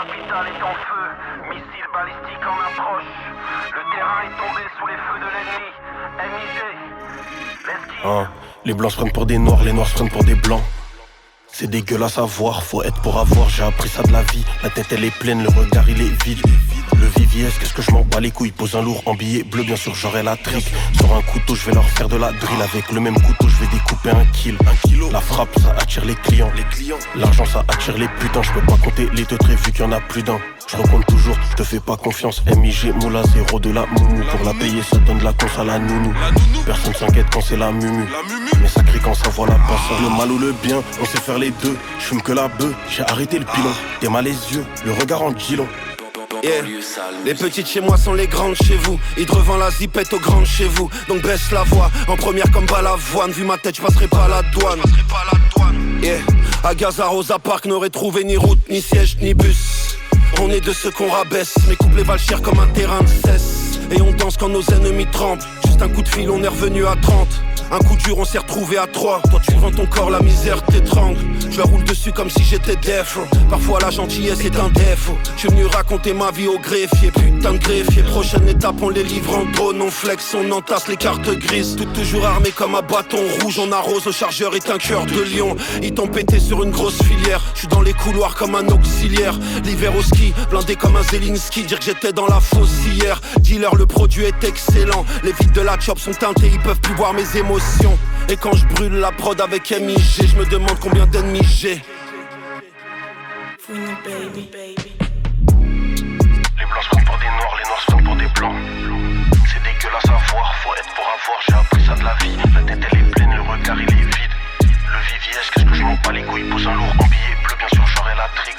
capitale est en feu, missiles balistiques en approche. Le terrain est tombé sous les feux de l'ennemi. MIG, l'esquive. Les blancs se prennent pour des noirs, les noirs se prennent pour des blancs. C'est dégueulasse à voir, faut être pour avoir, j'ai appris ça de la vie. La tête elle est pleine, le regard il est vide. Le VVS, qu'est-ce que je m'en bats les couilles. Pose un lourd en billet bleu, bien sûr j'aurai la trique. Sur un couteau, je vais leur faire de la drill. Avec le même couteau, je vais découper un kilo. La frappe, ça attire les clients. L'argent, ça attire les putains. Je peux pas compter les deux traits vu qu'il y en a plus d'un. Je recompte toujours, je te fais pas confiance. MIG, moula, 0 de la moumou. Pour la payer, ça donne de la conce à la nounou. Personne s'inquiète quand c'est la mumu. Mais ça crie quand ça voit la passe. Le mal ou le bien, on sait faire les deux. Je fume que la bœuf, j'ai arrêté le pilon. T'es mal les yeux, le regard en gilon. Yeah. Les petites chez moi sont les grandes chez vous. Ils te revendent la zipette aux grandes chez vous. Donc baisse la voix, en première comme Balavoine. Vu ma tête, je passerai pas la douane. Yeah. À Gaza, Rosa Park, n'aurait trouvé ni route, ni siège, ni bus. On est de ceux qu'on rabaisse. Mes couplets valent cher comme un terrain de cesse. Et on danse quand nos ennemis tremblent. Juste un coup de fil, on est revenu à 30. Un coup dur, on s'est retrouvé à 3. Toi tu vends ton corps, la misère t'étrangle. Je leur roule dessus comme si j'étais défaut. Parfois la gentillesse est un défaut. Je suis venu raconter ma vie au greffier. Putain de greffier, prochaine étape on les livre en drone. On flex, on entasse les cartes grises. Tout toujours armé comme un bâton rouge. On arrose, le chargeur est un cœur de lion. Ils t'ont pété sur une grosse filière. Je suis dans les couloirs comme un auxiliaire. L'hiver au ski, blindé comme un Zelensky. Dire que j'étais dans la fosse hier. Dealer, le produit est excellent. Les vides de la chop sont teintés, ils peuvent plus voir mes émotions. Et quand je brûle la prod avec MIG, je me demande combien d'ennemis j'ai. Les blancs se prennent pour des noirs, les noirs se prennent pour des blancs. C'est dégueulasse à voir, faut être pour avoir, j'ai appris ça de la vie. La tête elle est pleine, le regard il est vide. Le VVS, qu'est-ce que je m'en bats les couilles. Pose un lourd en billet bleu, bien sûr j'aurai la tri.